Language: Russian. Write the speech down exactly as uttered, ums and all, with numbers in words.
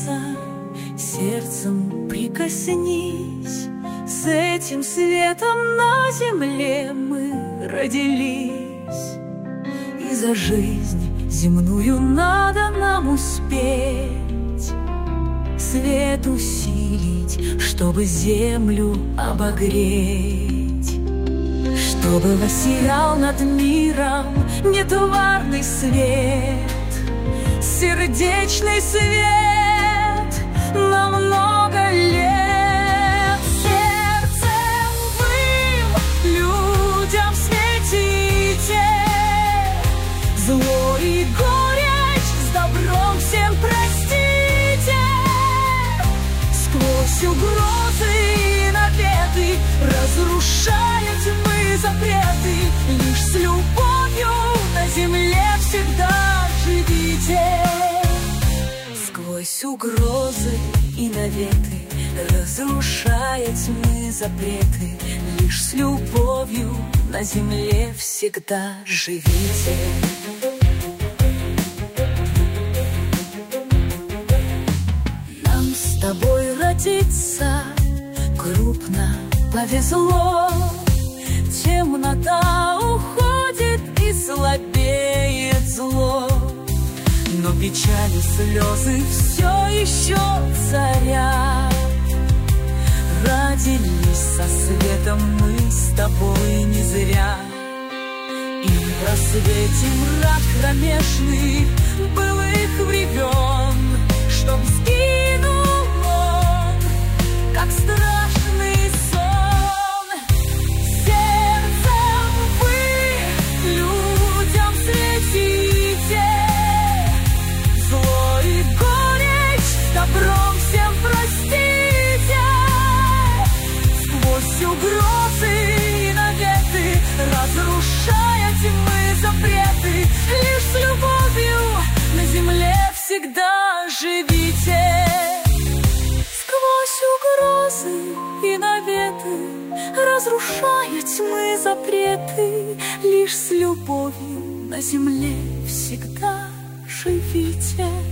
сердца, сердцем прикоснись. С этим светом на земле мы родились, и за жизнь земную надо нам успеть свет усилить, чтобы землю обогреть, чтобы воссиял над миром нетварный свет, сердечный свет на много лет. Сердцем вы людям светите, зло и горечь с добром всем простите. Сквозь угрозы и наветы, разрушая тьмы запреты, лишь с любовью на земле всегда живите. Сквозь угрозы и наветы, разрушая тьмы запреты, лишь с любовью на земле всегда живите. Нам с тобой родиться крупно повезло, темнота уходит и слабеет зло, но печали, слезы все еще царят. Родились со светом мы с тобой не зря, и в рассвете мрак кромешный былых времен, чтоб сгинул он, как страшный сон. Сердцем вы людям светите, зло и горечь с добром всем простите. Сквозь угрозы и наветы, разрушая тьмы запреты, лишь с любовью на земле всегда живите. Сквозь угрозы и наветы, разрушая тьмы запреты, лишь с любовью на земле всегда живите.